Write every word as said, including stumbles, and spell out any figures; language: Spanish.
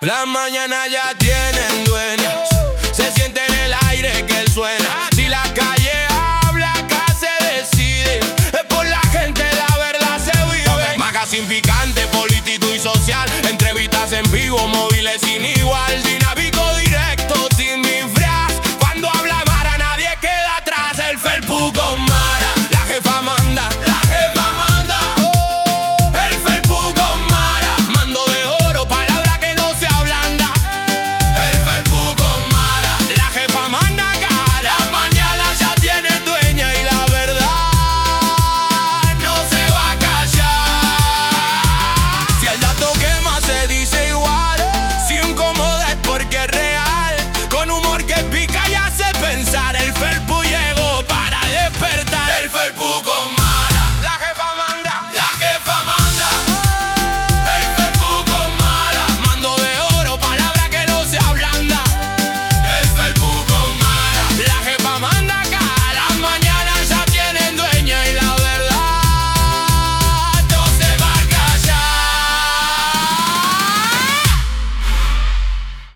Las mañanas ya tienen dueños, se siente en el aire que él suena. Si la calle habla, acá se decide. Es por la gente, la verdad se vive. Magazine picante, político y social. Entrevistas en vivo, móviles sin igual.